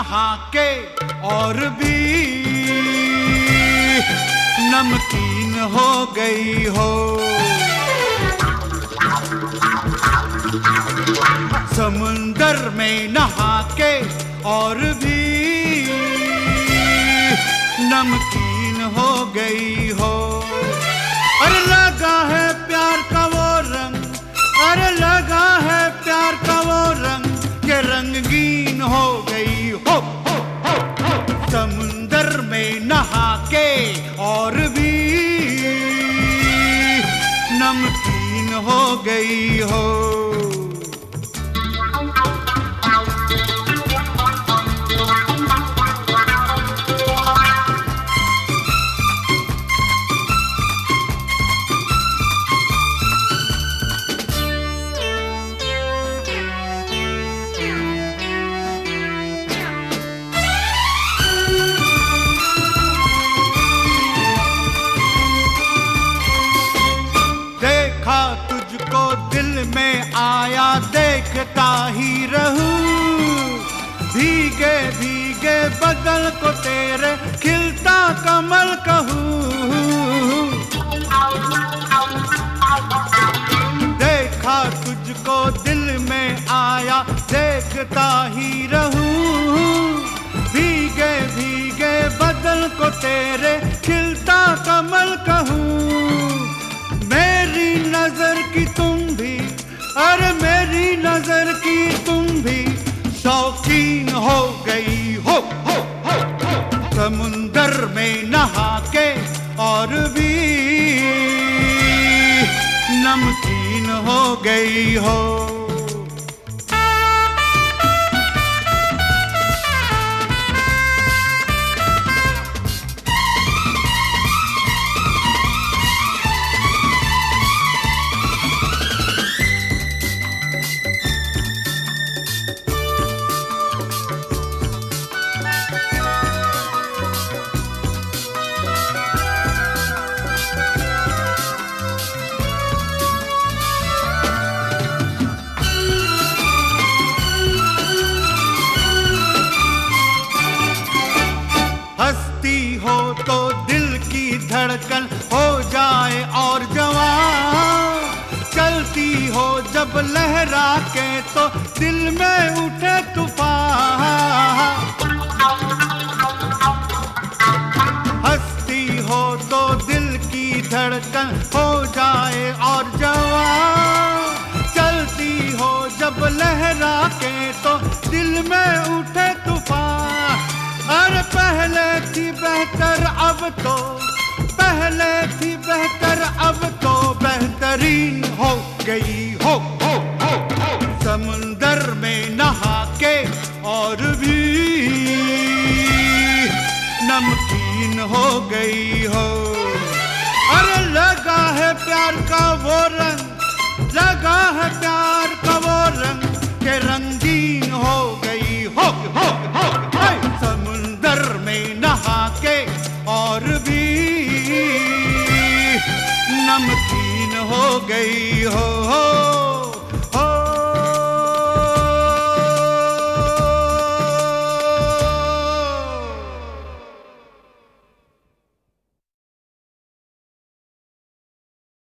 नहा के और भी नमकीन हो गई हो। समुंदर में नहा के और भी नमकीन हो गई हो। अरे लगा है प्यार का वो रंग, अरे लगा है प्यार का वो रंग के रंगीन हो गई हो। समुंदर में नहा के और भी नमकीन हो गई हो। तुझको दिल में आया देखता ही रहूं, भीगे भीगे बदल को तेरे खिलता कमल कहूं। देखा तुझको दिल में आया देखता ही रहूं, भीगे भीगे बदल को तेरे खिलता कमल कहूं। मेरी नजर की तुम भी, अरे मेरी नजर की तुम भी शौकीन हो गई हो। समुंदर में नहा के और भी नमकीन हो गई हो। हंसती हो तो दिल की धड़कन हो जाए और जवां, चलती हो जब लहरा के तो दिल में उठे तूफान। हंसती हो तो दिल की धड़कन हो जाए और जवां, चलती हो जब लहरा के तो दिल में उठे तूफान। अरे पहले थी बेहतर अब तो, पहले थी बेहतर अब तो बेहतरीन हो गई हो। समुंदर में नहा के और भी नमकीन हो गई हो। अरे लगा है प्यार का वो रंग, लगा है प्यार का वो रंग के रंगीन हो गई हो। समुंदर में नहा के और भी नमकीन हो गई हो।